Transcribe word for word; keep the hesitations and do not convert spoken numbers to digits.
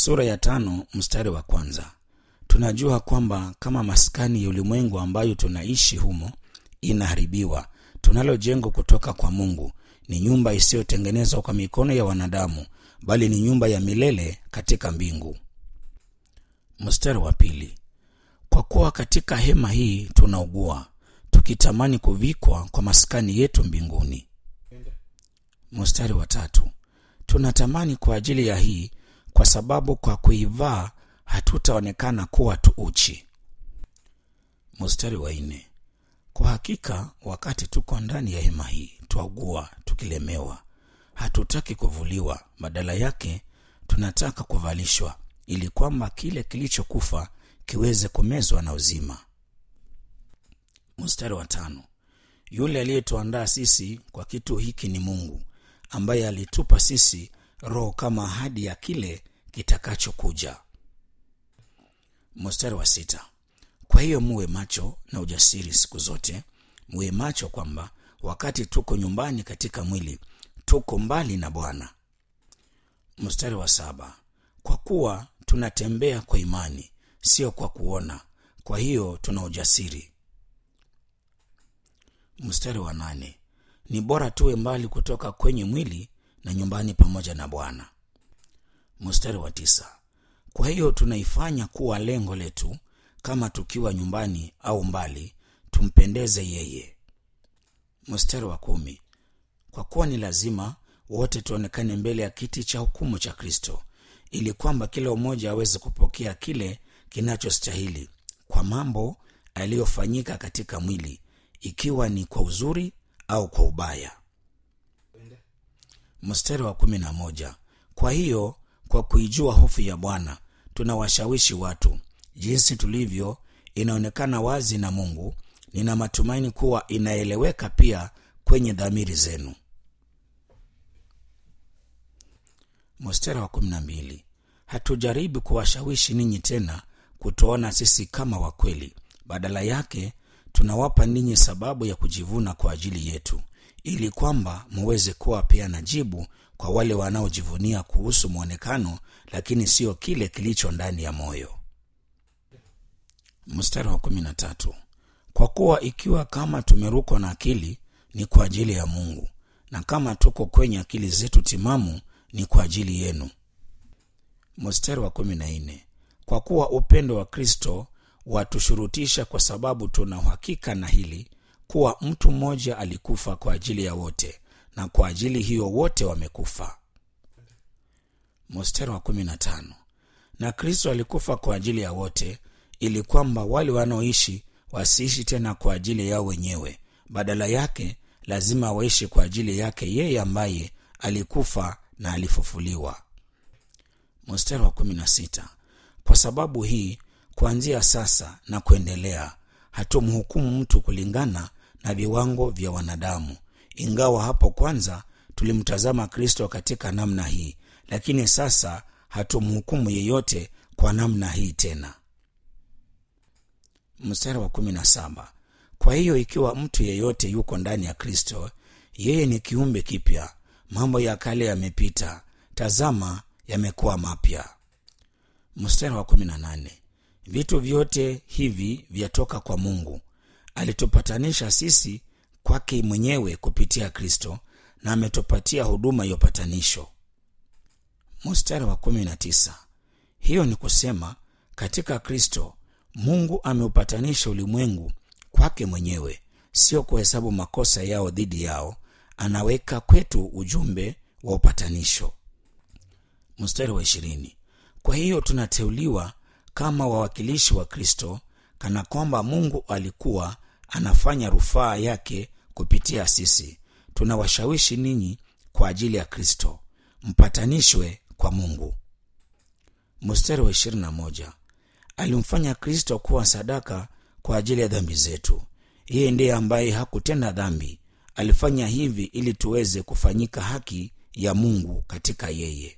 Sura ya tano mstari wa kwanza. Tunajua kwamba kama maskani ya ulimwengu ambayo tunaishi humo inaharibiwa, tunalo jengo kutoka kwa Mungu, ni nyumba isiyotengenezwa kwa mikono ya wanadamu, bali ni nyumba ya milele katika mbingu. Mstari wa pili. Kwa kuwa katika hema hii tunaugua, tukitamani kuvikwa kwa maskani yetu mbinguni. Mstari wa tatu. Tunatamani kwa ajili ya hii, kwa sababu kwa kuivaa hatutaonekana kuwa tu uchi. Mstari wa nne. Kwa hakika wakati tuko ndani ya hema hii twaugua, tukilemewa. Hatutaki kuvuliwa, badala yake tunataka kuvalishwa, ili kwamba kile kilichokufa kiweze kumezwa na uzima. Mstari wa tano. Yule aliyetuandaa sisi kwa kitu hiki ni Mungu, ambaye alitupa sisi Roho kama ahadi ya kile kitakachokuja. Mstari wa sita. Kwa hiyo muwe macho na ujasiri siku zote, muwe macho kwamba wakati tuko nyumbani katika mwili, tuko mbali na Bwana. Mstari wa saba. Kwa kuwa tunatembea kwa imani, sio kwa kuona, kwa hiyo tuna ujasiri. Mstari wa nane. Ni bora tuwe mbali kutoka kwenye mwili na nyumbani pamoja na Bwana. Mstari wa tisa. Kwa hiyo tunaifanya kuwa lengo letu, kama tukiwa nyumbani au mbali, tumpendeze yeye. Mstari wa kumi. Kwa kuwa ni lazima wote tuonekane mbele ya kiti cha hukumu cha Kristo, ili kwamba kila mmoja aweze kupokea kile kinachostahili kwa mambo aliyofanyika katika mwili, ikiwa ni kwa uzuri au kwa ubaya. Mstari wa kumi na moja. Kwa hiyo kwa kuijua hofu ya Bwana tunawashawishi watu, jinsi tulivyo inaonekana wazi na Mungu. Nina matumaini kuwa inaeleweka pia kwenye dhamiri zenu. Mstari wa kumi na mbili. Hatujaribu kuwashawishi ninyi tena kutoona sisi kama wakweli, badala yake tunawapa ninyi sababu ya kujivuna kwa ajili yetu, ili kwamba muweze kuwa pia na jibu kwa wale wanaojivunia kuhusu mwonekano, lakini sio kile kilicho ndani ya moyo. Mstari wa kumi na tatu. Kwa kuwa ikiwa kama tumerukwa na akili, ni kwa ajili ya Mungu, na kama tuko kwenye akili zetu timamu, ni kwa ajili yenu. Mstari wa kumi na nne. Kwa kuwa upendo wa Kristo watushurutisha, kwa sababu tuna uhakika na hili, kuwa mtu mmoja alikufa kwa ajili ya wote, na kwa ajili hiyo wote wamekufa. Mstari wa kumi na tano. Na Kristo alikufa kwa ajili ya wote, ili kwamba wale wanaoishi wasiishi tena kwa ajili yao wenyewe, badala yake lazima waishi kwa ajili yake yeye ambaye alikufa na alifufuliwa. Mstari wa kumi na sita. Kwa sababu hii, kuanzia sasa na kuendelea, hatumhukumu mtu kulingana na viwango vya wanadamu, ingawa hapo kwanza tulimtazama Kristo katika namna hii, lakini sasa hatumhukumu yeyote kwa namna hii tena. Mstari wa kumi na saba. Kwa hiyo ikiwa mtu yeyote yuko ndani ya Kristo, yeye ni kiumbe kipya, mambo ya kale yamepita, tazama yamekuwa mapya. Mstari wa kumi na nane. Vitu vyote hivi vyatoka kwa Mungu, alitupatanisha sisi kwake mwenyewe kupitia Kristo, na ametupatia huduma ya upatanisho. Mstari wa kumi na tisa. Hiyo ni kusema katika Kristo Mungu ameupatanisha ulimwengu kwake mwenyewe, sio kuhesabu makosa yao dhidi yao. Anaweka kwetu ujumbe wa upatanisho. Mstari wa ishirini. Kwa hiyo tunateuliwa kama wawakilishi wa Kristo, kana kwamba Mungu alikuwa anafanya rufaa yake kupitia sisi. Tunawashawishi ninyi kwa ajili ya Kristo, mpatanishwe kwa Mungu. Mstari wa ishirini na moja. Alimfanya Kristo kuwa sadaka kwa ajili ya dhambi zetu. Yeye ndiye ambaye hakutenda dhambi, alifanya hivi ili tuweze kufanyika haki ya Mungu katika yeye.